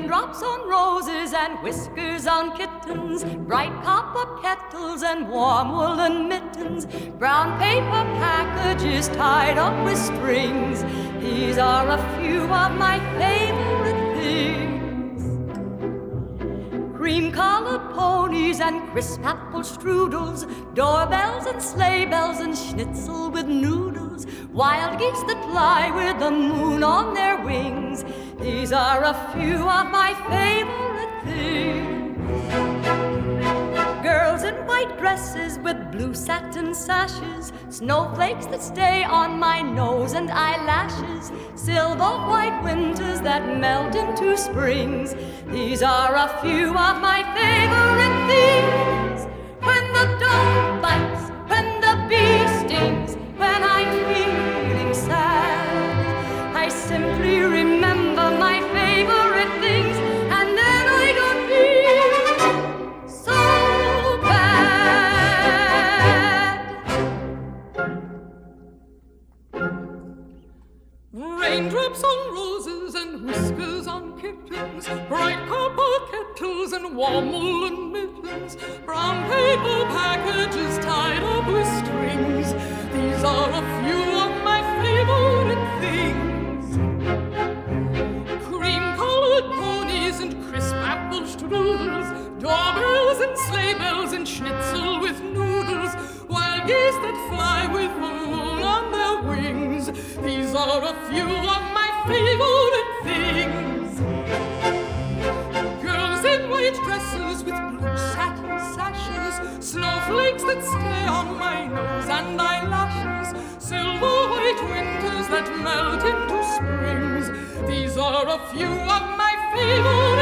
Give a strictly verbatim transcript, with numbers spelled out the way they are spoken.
Raindrops on roses and whiskers on kittens, bright copper kettles and warm woolen mittens, brown paper packages tied up with strings. These are a few of my favorite things. Cream-colored ponies and crisp apple strudels, doorbells and sleigh bells and schnitzel with noodles, wild geese that fly with the moon on their wings. These are a few of my favorite things. Girls in white dresses with blue satin sashes, snowflakes that stay on my nose and eyelashes, silver white winters that melt into springs. These are a few of my favorite things. When the dog bites, when the bee stings, when I'm feeling sad, I simply remember my favorite things, and then I don't feel so Raindrops on roses and whiskers on kittens, bright copper kettles and warm woolen mittens, brown paper packages tied up with strings. These are a few of my favorite things. Cream-colored ponies and crisp apple strudels, doorbells and sleigh bells and schnitzel with noodles, wild geese that fly with the moon on their wings. These are a few of my favorite things. Girls in white dresses with blue satin sashes, snowflakes that stay on my nose and eyelashes, silver white winters that melt into springs. These are a few of my favorite